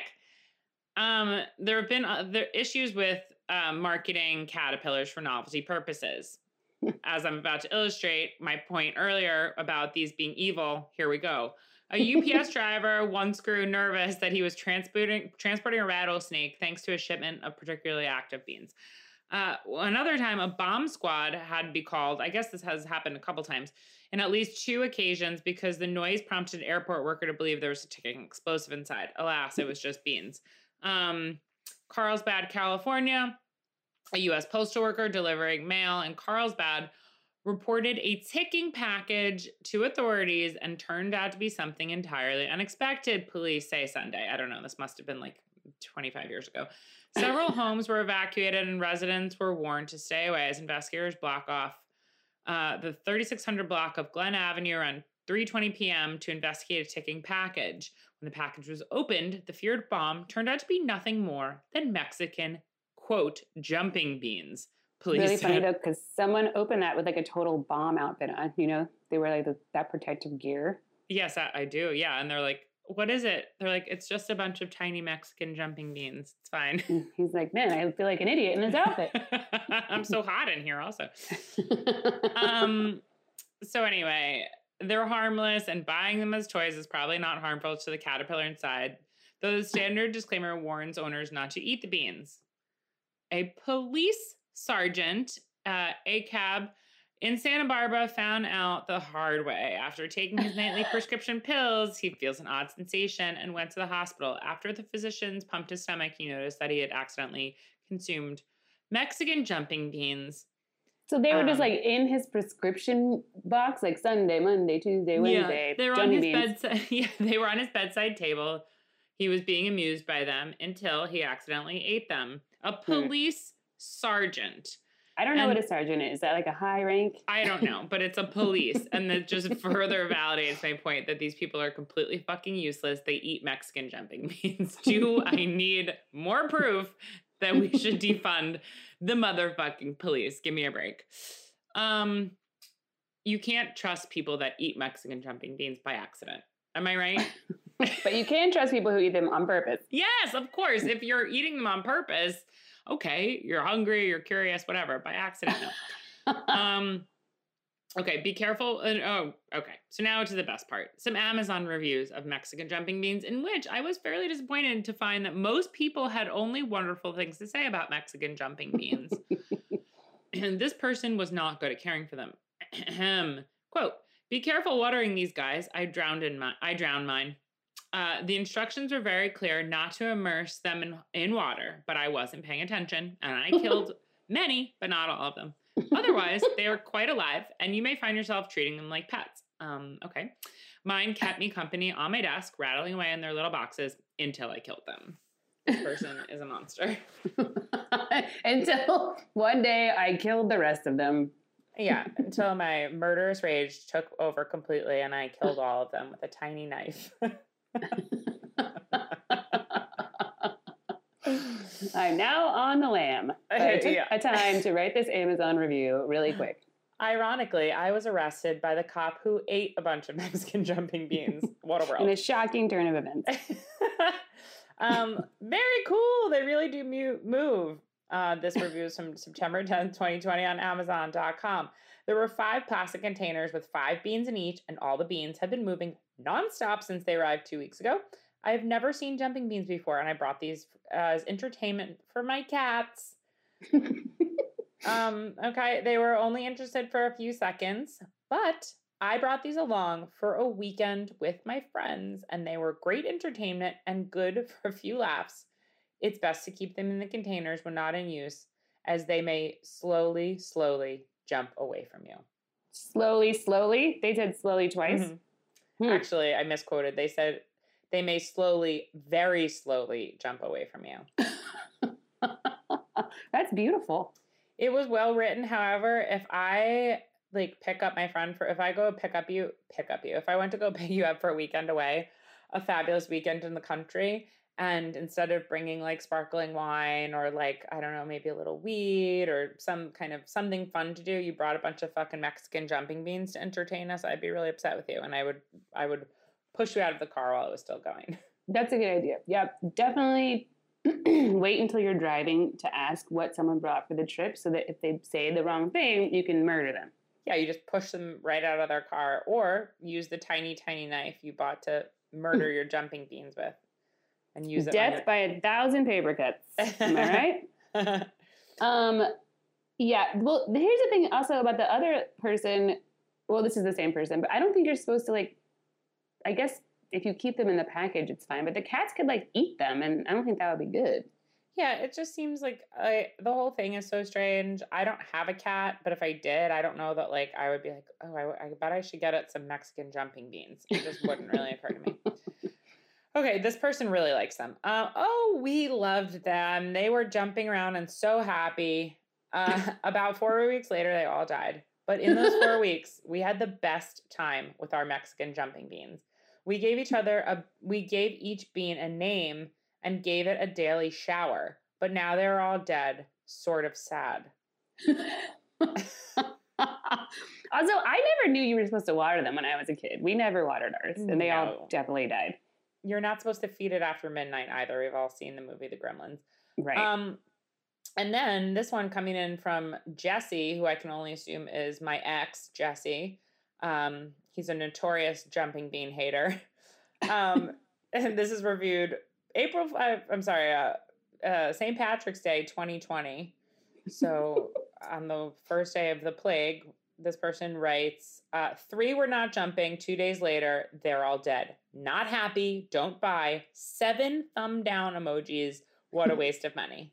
Um, there have been uh, there issues with uh, marketing caterpillars for novelty purposes. As I'm about to illustrate my point earlier about these being evil, here we go. A U P S driver once grew nervous that he was transporting transporting a rattlesnake thanks to a shipment of particularly active beans. Uh, another time, a bomb squad had to be called. I guess this has happened a couple times in at least two occasions because the noise prompted an airport worker to believe there was a ticking explosive inside. Alas, it was just beans. Um, Carlsbad, California. A U S postal worker delivering mail in Carlsbad reported a ticking package to authorities and turned out to be something entirely unexpected, police say Sunday. I don't know. This must have been like twenty-five years ago. Several homes were evacuated and residents were warned to stay away as investigators block off uh, the thirty-six hundred block of Glen Avenue around three twenty p.m. to investigate a ticking package. When the package was opened, the feared bomb turned out to be nothing more than Mexican quote, jumping beans. Police really said. Funny though, because someone opened that with like a total bomb outfit on. You know, they were like the, that protective gear. Yes, I, I do. Yeah, and they're like, "What is it?" They're like, "It's just a bunch of tiny Mexican jumping beans. It's fine." And he's like, "Man, I feel like an idiot in this outfit. I'm so hot in here, also." um. So anyway, they're harmless, and buying them as toys is probably not harmful to the caterpillar inside. Though the standard disclaimer warns owners not to eat the beans. A police sergeant, uh, A C A B, in Santa Barbara found out the hard way. After taking his nightly prescription pills, he feels an odd sensation and went to the hospital. After the physicians pumped his stomach, he noticed that he had accidentally consumed Mexican jumping beans. So they were um, just like in his prescription box, like Sunday, Monday, Tuesday, Wednesday. Yeah, they were on his bedside. Yeah, they were on his bedside table. He was being amused by them until he accidentally ate them. A police hmm. sergeant. I don't know and what a sergeant is. Is that like a high rank? I don't know, but it's a police. And that just further validates my point that these people are completely fucking useless. They eat Mexican jumping beans. Do I need more proof that we should defund the motherfucking police? Give me a break. Um, you can't trust people that eat Mexican jumping beans by accident. Am I right? But you can trust people who eat them on purpose. Yes, of course. If you're eating them on purpose, okay, you're hungry, you're curious, whatever. By accident, no. um, Okay, be careful. And oh, okay. So now to the best part. Some Amazon reviews of Mexican jumping beans, in which I was fairly disappointed to find that most people had only wonderful things to say about Mexican jumping beans. And this person was not good at caring for them. Quote, be careful watering these guys. I drowned in my, I drowned mine. Uh, the instructions were very clear not to immerse them in, in water, but I wasn't paying attention, and I killed many, but not all of them. Otherwise, they are quite alive, and you may find yourself treating them like pets. Um, okay. Mine kept me company on my desk, rattling away in their little boxes until I killed them. This person is a monster. Until one day I killed the rest of them. Yeah, until my murderous rage took over completely, and I killed all of them with a tiny knife. I'm now on the lam. But I took yeah. a time to write this Amazon review really quick. Ironically, I was arrested by the cop who ate a bunch of Mexican jumping beans. What a world. In a shocking turn of events. um, very cool. They really do mu- move. Uh, this review is from September tenth, twenty twenty on Amazon dot com. There were five plastic containers with five beans in each, and all the beans have been moving nonstop since they arrived two weeks ago. I have never seen jumping beans before, and I brought these as entertainment for my cats. um, okay, they were only interested for a few seconds, but I brought these along for a weekend with my friends, and they were great entertainment and good for a few laughs. It's best to keep them in the containers when not in use, as they may slowly, slowly jump away from you. Slowly, slowly? They said slowly twice? Mm-hmm. Hmm. Actually, I misquoted. They said they may slowly, very slowly jump away from you. That's beautiful. It was well written. However, if I like pick up my friend for, if I go pick up you, pick up you, if I went to go pick you up for a weekend away, a fabulous weekend in the country, and instead of bringing like sparkling wine or like, I don't know, maybe a little weed or some kind of something fun to do, you brought a bunch of fucking Mexican jumping beans to entertain us, I'd be really upset with you. And I would, I would push you out of the car while it was still going. That's a good idea. Yep. Definitely wait until you're driving to ask what someone brought for the trip so that if they say the wrong thing, you can murder them. Yeah, you just push them right out of their car or use the tiny, tiny knife you bought to murder your jumping beans with. And use it Death your... by a thousand paper cuts. Am I right? um, yeah. Well, here's the thing also about the other person. Well, this is the same person, but I don't think you're supposed to like, I guess if you keep them in the package, it's fine. But the cats could like eat them, and I don't think that would be good. Yeah, it just seems like I, the whole thing is so strange. I don't have a cat, but if I did, I don't know that like I would be like, oh, I, I bet I should get it some Mexican jumping beans. It just wouldn't really occur to me. Okay, this person really likes them. Uh, oh, we loved them. They were jumping around and so happy. Uh, about four weeks later, they all died. But in those four weeks, we had the best time with our Mexican jumping beans. We gave each other a, we gave each bean a name and gave it a daily shower. But now they're all dead. Sort of sad. Also, I never knew you were supposed to water them when I was a kid. We never watered ours, and they no. all definitely died. You're not supposed to feed it after midnight either. We've all seen the movie The Gremlins. Right. Um, and then this one coming in from Jesse, who I can only assume is my ex, Jesse. Um, he's a notorious jumping bean hater. Um, and this is reviewed April, uh, I'm sorry, uh, uh, Saint Patrick's Day, twenty twenty. So on the first day of the plague, this person writes, uh, three were not jumping. Two days later, they're all dead. Not happy. Don't buy. Seven thumb down emojis. What a waste of money.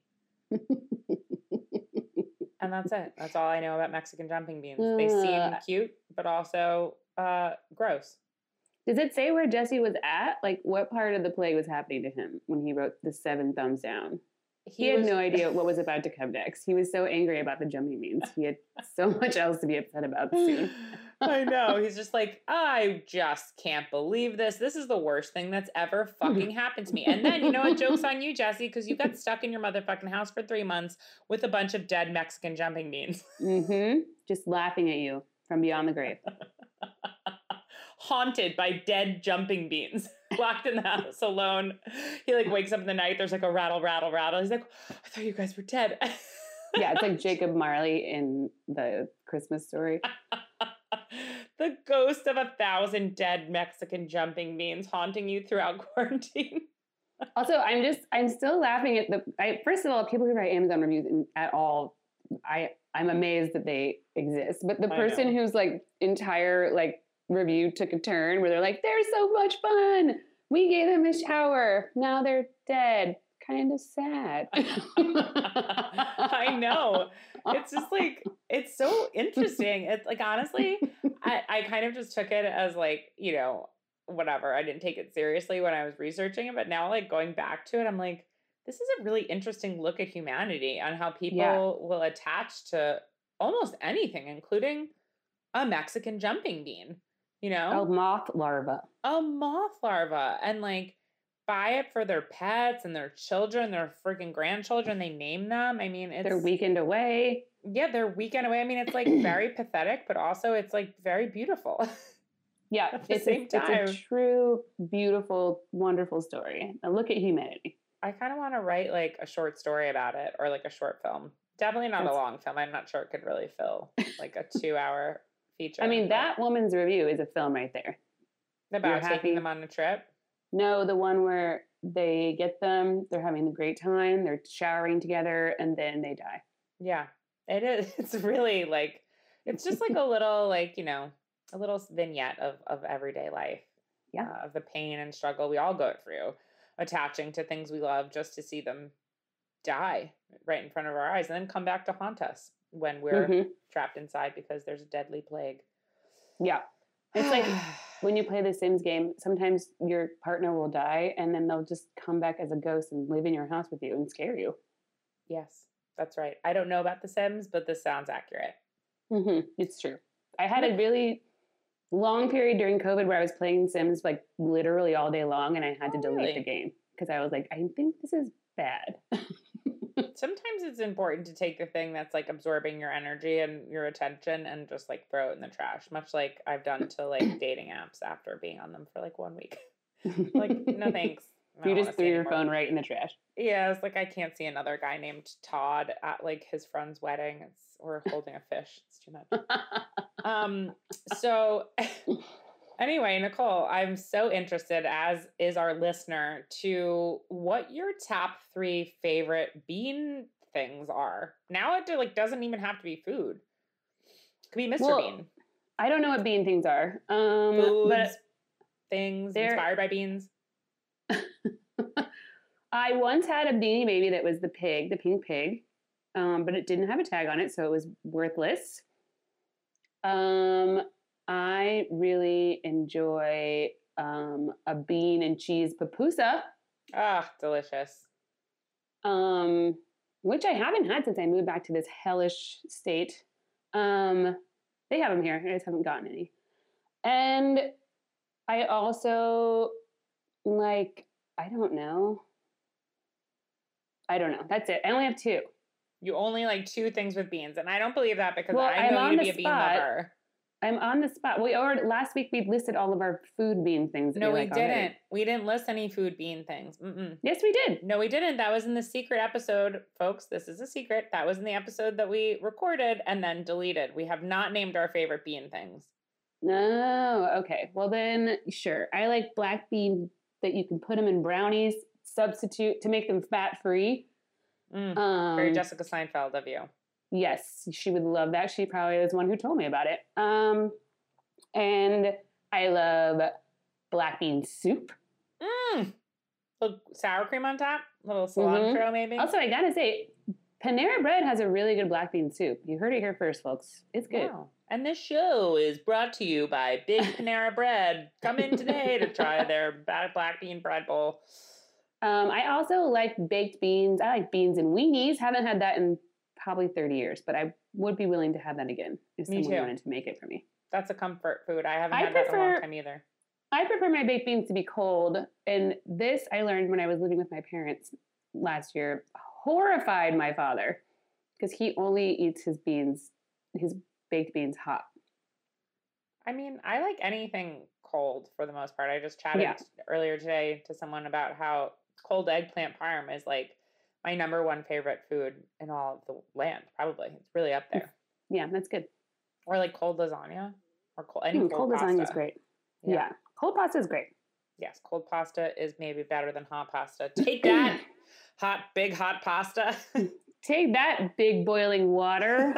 And that's it. That's all I know about Mexican jumping beans. They seem cute, but also uh, gross. Does it say where Jesse was at? Like, what part of the plague was happening to him when he wrote the seven thumbs down? He, he had was, no idea what was about to come next. He was so angry about the jumping beans. He had so much else to be upset about soon. I know. He's just like, I just can't believe this. This is the worst thing that's ever fucking happened to me. And then, you know what? Joke's on you, Jesse, because you got stuck in your motherfucking house for three months with a bunch of dead Mexican jumping beans. Mm-hmm. Just laughing at you from beyond the grave. Haunted by dead jumping beans. Locked in the house alone. He like wakes up in the night. There's like a rattle, rattle, rattle. He's like, I thought you guys were dead. Yeah, it's like Jacob Marley in the Christmas Story. The ghost of a thousand dead Mexican jumping beans haunting you throughout quarantine. Also, I'm just, I'm still laughing at the, I, first of all, people who write Amazon reviews in, at all, I, I'm amazed that they exist. But the person whose like entire like review took a turn where they're like, they're so much fun. We gave them a shower. Now they're dead. Kind of sad. I know. It's just like, it's so interesting. It's like, honestly, I, I kind of just took it as like, you know, whatever. I didn't take it seriously when I was researching it, but now like going back to it, I'm like, this is a really interesting look at humanity on how people yeah. will attach to almost anything, including a Mexican jumping bean, you know? A moth larva. A moth larva. And like, buy it for their pets and their children, their freaking grandchildren. They name them. I mean, it's... Their weekend away. Yeah, their weekend away. I mean, it's like very pathetic, but also it's like very beautiful. Yeah, at the it's, same a, time. It's a true, beautiful, wonderful story. A look at humanity. I kind of want to write like a short story about it or like a short film. Definitely not That's... a long film. I'm not sure it could really fill like a two hour feature. I mean, that woman's review is a film right there. About You're taking happy. them on a trip? No, the one where they get them, they're having a great time, they're showering together, and then they die. Yeah, it is. It's really like, it's just like a little, like, you know, a little vignette of, of everyday life. Yeah. Uh, of the pain and struggle we all go through, attaching to things we love just to see them die right in front of our eyes and then come back to haunt us when we're mm-hmm. trapped inside because there's a deadly plague. Yeah. It's like when you play the Sims game, sometimes your partner will die and then they'll just come back as a ghost and live in your house with you and scare you. Yes, that's right. I don't know about the Sims, but this sounds accurate. Mm-hmm. It's true. I had a really long period during COVID where I was playing Sims like literally all day long and I had to oh, delete really? the game because I was like, I think this is bad. Sometimes it's important to take the thing that's like absorbing your energy and your attention and just like throw it in the trash, much like I've done to like dating apps after being on them for like one week. Like, no thanks. You just threw your phone right in the trash. Yeah, it's like I can't see another guy named Todd at like his friend's wedding. It's or holding a fish. It's too much. um. So anyway, Nicole, I'm so interested, as is our listener, to what your top three favorite bean things are. Now it like doesn't even have to be food. It could be Mister Well, Bean. I don't know what bean things are. Um, Foods, but things inspired by beans. I once had a Beanie Baby that was the pig, the pink pig, um, but it didn't have a tag on it, so it was worthless. Um, I really enjoy um, a bean and cheese pupusa. Ah, delicious. Um, which I haven't had since I moved back to this hellish state. Um, they have them here. I just haven't gotten any. And I also like, I don't know. I don't know. That's it. I only have two. You only like two things with beans, and I don't believe that because well, I know I'm you to be a bean spot. lover. I'm on the spot. We already last week we listed all of our food bean things. No, we, like didn't. Already. We didn't list any food bean things. Mm-mm. Yes, we did. No, we didn't. That was in the secret episode, folks. This is a secret. That was in the episode that we recorded and then deleted. We have not named our favorite bean things. No, okay. Well then, sure. I like black bean that you can put them in brownies, substitute to make them fat free. Mm, um, very Jessica Seinfeld of you. Yes, she would love that. She probably was the one who told me about it. Um, and I love black bean soup. Mm. Little sour cream on top, little cilantro mm-hmm. maybe. Also, I gotta say, Panera Bread has a really good black bean soup. You heard it here first, folks. It's good. Wow. And this show is brought to you by Big Panera Bread. Come in today to try their black bean bread bowl. Um, I also like baked beans. I like beans and weenies. Haven't had that in probably thirty years, but I would be willing to have that again if me someone too. wanted to make it for me. That's a comfort food. I haven't I had prefer, that in a long time either. I prefer my baked beans to be cold. And this I learned when I was living with my parents last year. Horrified my father because he only eats his beans, his baked beans hot. I mean, I like anything cold for the most part. I just chatted yeah. earlier today to someone about how cold eggplant parm is like my number one favorite food in all of the land, probably. It's really up there. Yeah, that's good. Or like cold lasagna. or cold, any mm, cold, cold pasta. lasagna is great. Yeah. yeah. Cold pasta is great. Yes, cold pasta is maybe better than hot pasta. Take that, hot, big hot pasta. Take that, big boiling water.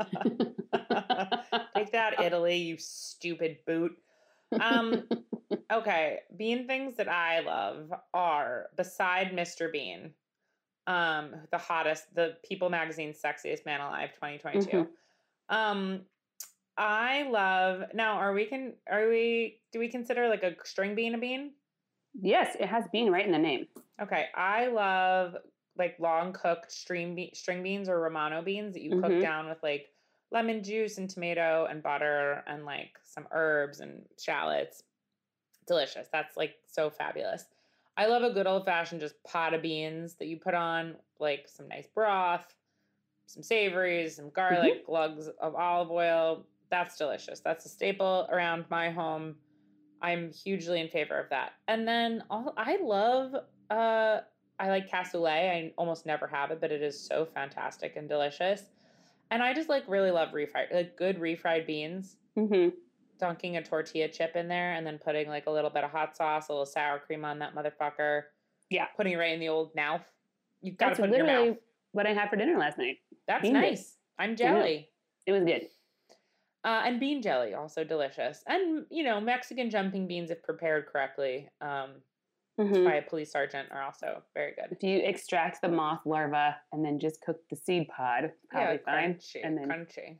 Take that, Italy, you stupid boot. Um, okay, bean things that I love are, beside Mister Bean, um, the hottest, the People Magazine's Sexiest Man Alive twenty twenty-two. Mm-hmm. Um, I love, now are we, can, are we, do we consider like a string bean a bean? Yes, it has bean right in the name. Okay, I love like long cooked string, be- string beans or Romano beans that you mm-hmm. cook down with like lemon juice and tomato and butter and like some herbs and shallots. Delicious. That's like so fabulous. I love a good old fashioned just pot of beans that you put on like some nice broth, some savories, some garlic, mm-hmm. lugs of olive oil. That's delicious. That's a staple around my home. I'm hugely in favor of that. And then all, I love, uh, I like cassoulet. I almost never have it, but it is so fantastic and delicious. And I just like really love refried, like good refried beans. Mm-hmm. Dunking a tortilla chip in there and then putting like a little bit of hot sauce, a little sour cream on that motherfucker. Yeah. Putting it right in the old mouth. You've got to put it in your mouth. What I had for dinner last night. That's bean nice. Bits. I'm jelly. It was good. Uh, and bean jelly, also delicious. And, you know, Mexican jumping beans, if prepared correctly um, mm-hmm. by a police sergeant, are also very good. If you extract the moth larva and then just cook the seed pod, probably yeah, fine. Crunchy, and then... crunchy.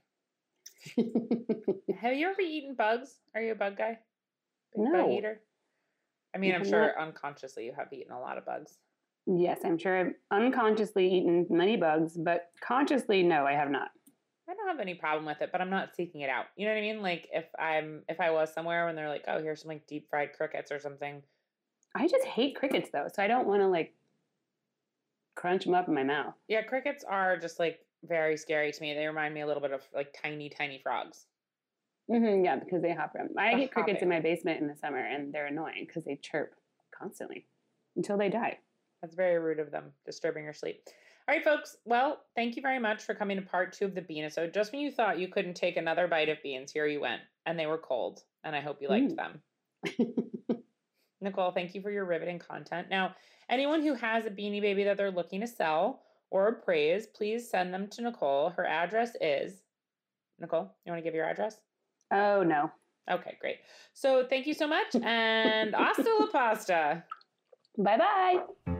Have you ever eaten bugs? Are you a bug guy? Big no. Bug eater? I mean, I'm sure not... unconsciously you have eaten a lot of bugs. Yes, I'm sure I've unconsciously eaten many bugs, but consciously, no, I have not. I don't have any problem with it, but I'm not seeking it out. You know what I mean? Like if I'm, if I was somewhere when they're like, oh, here's some like deep fried crickets or something. I just hate crickets though. So I don't want to like crunch them up in my mouth. Yeah. Crickets are just like very scary to me. They remind me a little bit of like tiny, tiny frogs. Mm-hmm, yeah. Because they hop around. I the get crickets hopping. in my basement in the summer and they're annoying because they chirp constantly until they die. That's very rude of them, disturbing your sleep. All right, folks. Well, thank you very much for coming to part two of the Beanisode. Just when you thought you couldn't take another bite of beans, here you went. And they were cold. And I hope you liked mm. them. Nicole, thank you for your riveting content. Now, anyone who has a Beanie Baby that they're looking to sell or appraise, please send them to Nicole. Her address is... Nicole, you want to give your address? Oh, no. Okay, great. So thank you so much. And hasta la pasta. Bye-bye.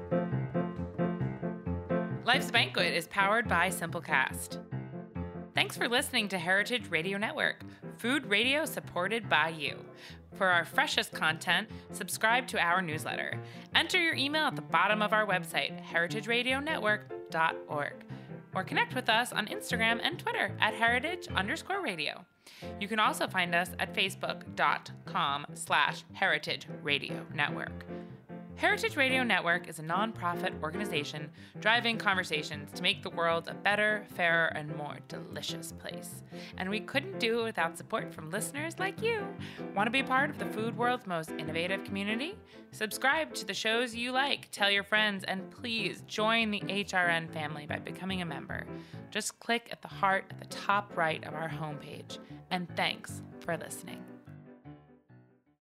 Life's Banquet is powered by Simplecast. Thanks for listening to Heritage Radio Network, food radio supported by you. For our freshest content, subscribe to our newsletter. Enter your email at the bottom of our website, heritage radio network dot org, or connect with us on Instagram and Twitter at heritage underscore radio. You can also find us at facebook.com slash heritage radio network. Heritage Radio Network is a nonprofit organization driving conversations to make the world a better, fairer, and more delicious place. And we couldn't do it without support from listeners like you. Want to be part of the food world's most innovative community? Subscribe to the shows you like, tell your friends, and please join the H R N family by becoming a member. Just click at the heart at the top right of our homepage. And thanks for listening.